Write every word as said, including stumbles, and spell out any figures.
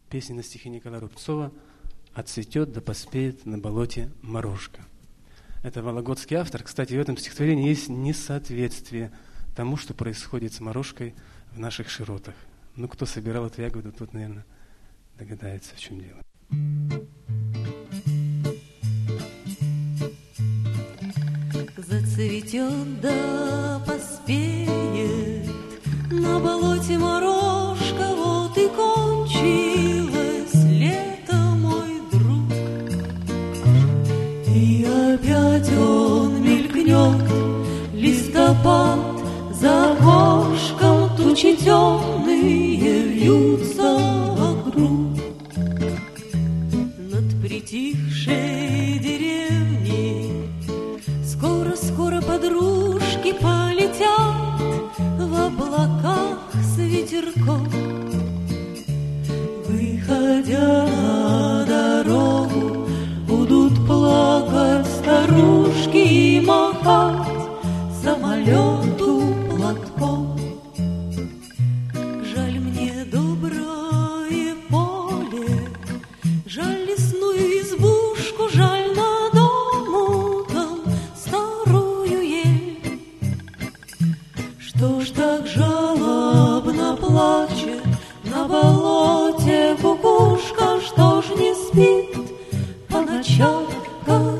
Песня на стихи Николая Рубцова «Отцветет да поспеет на болоте морожка». Это вологодский автор. Кстати, в этом стихотворении есть несоответствие тому, что происходит с морожкой в наших широтах. Ну, кто собирал эту ягоду, тот, наверное, догадается, в чем дело. Зацветет да поспеет на болоте морожка, вот и кончилось лето, мой друг. И опять он мелькнет, листопад, за окошком тучи темные вьются вокруг. Над притихшей деревней скоро-скоро подружки полетят в облаках с ветерком. Выходя на дорогу, будут плакать старушки и махать самолету платком. Жаль мне доброе поле, жаль лесную избушку, жаль на дому там старую ель. Что ж так жалобно плачет на болоте кукушка, что ж не спит по ночам, как